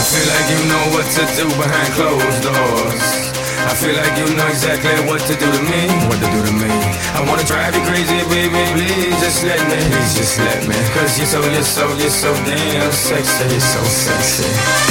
feel like you know what to do behind closed doors. I feel like you know exactly what to do to me. What to do to me. I wanna drive you crazy, baby, please just let me. Please just let me. Cause you're so damn sexy. You're so sexy.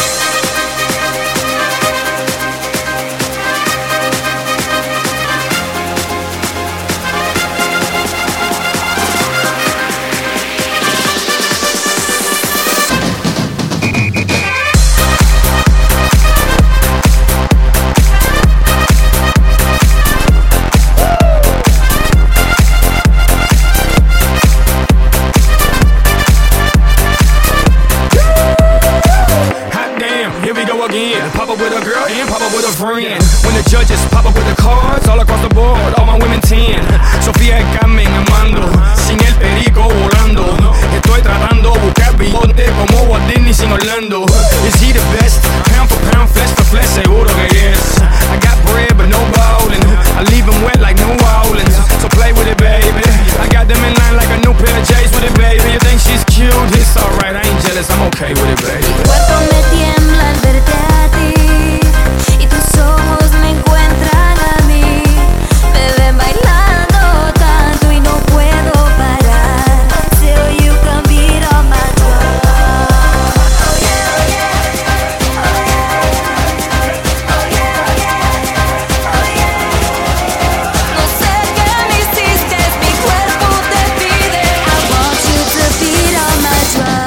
Pop up with a girl and pop up with a friend. When the judges pop up with the cards all across the board, all my women 10. Sofía y Carmen amando, sin el perico volando. Estoy tratando buscar bigote como Walt Disney sin Orlando. Is he the best? Pound for pound, flesh for flesh, seguro que yes. I got bread but no ballin'. I leave him wet like New Orleans. So play with it, baby. I got them in line like a new pair of J's with it, baby. You think she's cute? It's alright, I ain't jealous, I'm okay with it, baby. Mi cuerpo me tiembla al verte a ti, y tus ojos me encuentran a mí. Me ven bailando tanto y no puedo parar. Till you can beat on my drum. Oh yeah, oh yeah, oh yeah, oh yeah, oh yeah. No sé qué me hiciste, mi cuerpo te pide. I want you to beat on my drum.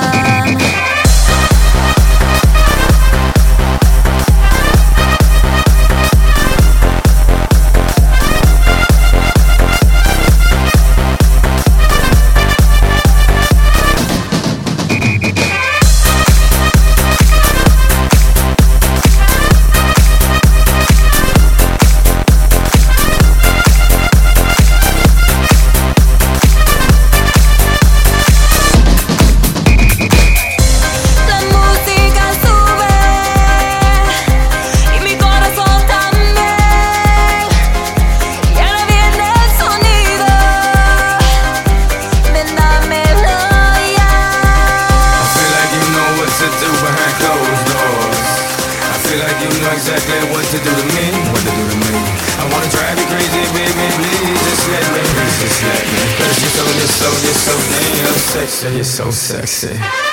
Exactly what to do to me, what to do to me. I wanna drive you crazy, baby, please just let me, please just let me. Cause you're so damn sexy, you're so sexy.